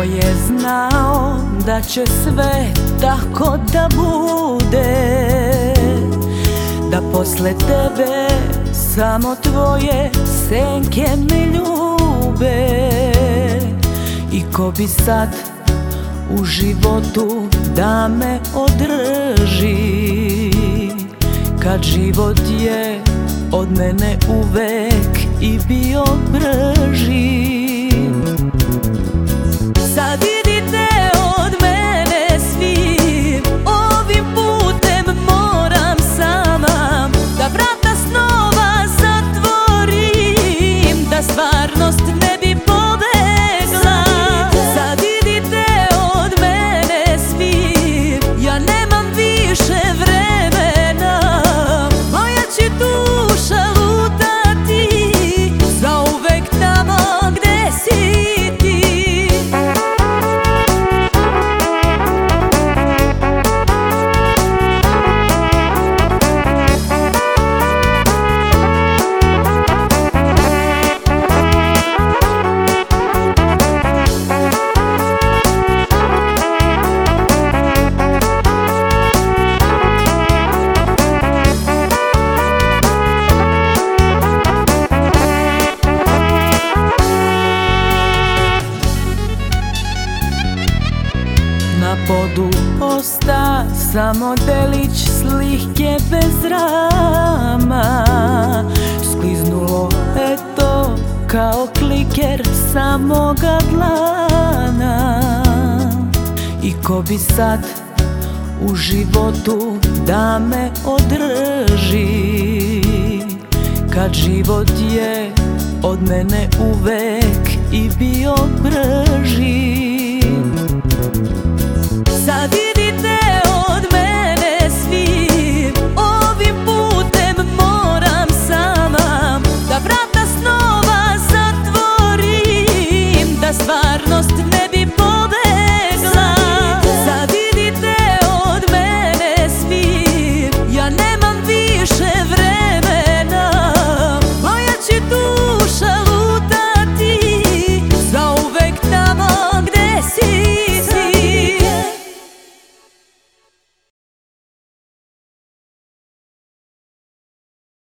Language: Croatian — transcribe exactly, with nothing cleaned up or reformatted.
je znao da će sve tako da bude, da posle tebe samo tvoje senke me ljube. I ko bi sad u životu da me održi, kad život je od mene uvek i bio brži. Sad idite od mene svi, ovim putem moram sama da vrata snova zatvorim, da stvarnost ne bi pobegla. Sad idite od mene svi, ja nemam više vremena, moja će duša lutati zauvek tamo gde si ti. Na podu osta samo delić slike bez rama, skliznulo eto kao kliker samoga dlana. I ko bi sad u životu da me održi, kad život je od mene uvek i bio brži.